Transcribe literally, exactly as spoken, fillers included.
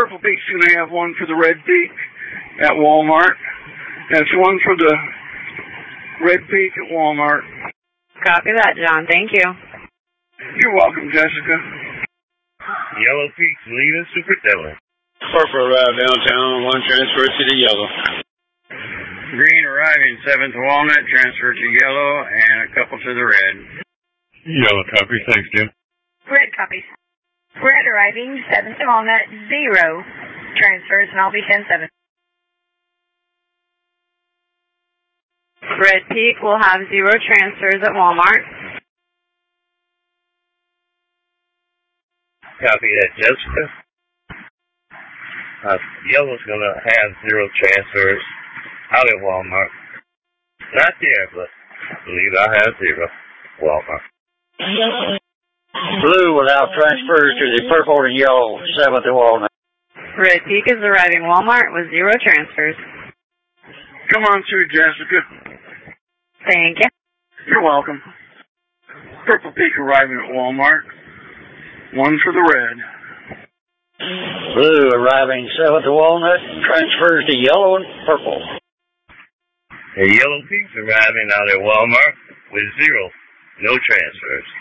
Purple Peak's going to have one for the Red Peak at Walmart. That's one for the Red Peak at Walmart. Copy that, John. Thank you. You're welcome, Jessica. Yellow Peak's leaving Super Dillon. Purple arrived downtown, one transfer to the yellow. Green arriving seventh to Walnut, transfer to yellow, and a couple to the red. Yellow copy. Thanks, Jim. Red copy. Red arriving seventh to Walnut, zero transfers, and I'll be ten seven. Red Peak will have zero transfers at Walmart. Copy that, Jessica. Uh, yellow's going to have zero transfers out at Walmart. Not there, but I believe I have zero. Walmart. Blue will have transfers to the purple and yellow, seventh to Walnut. Red Peak is arriving Walmart with zero transfers. Come on through, Jessica. Thank you. You're welcome. Purple Peak arriving at Walmart. One for the red. Blue arriving seventh to Walnut, transfers to yellow and purple. The Yellow Peak's arriving out at Walmart with zero, no transfers.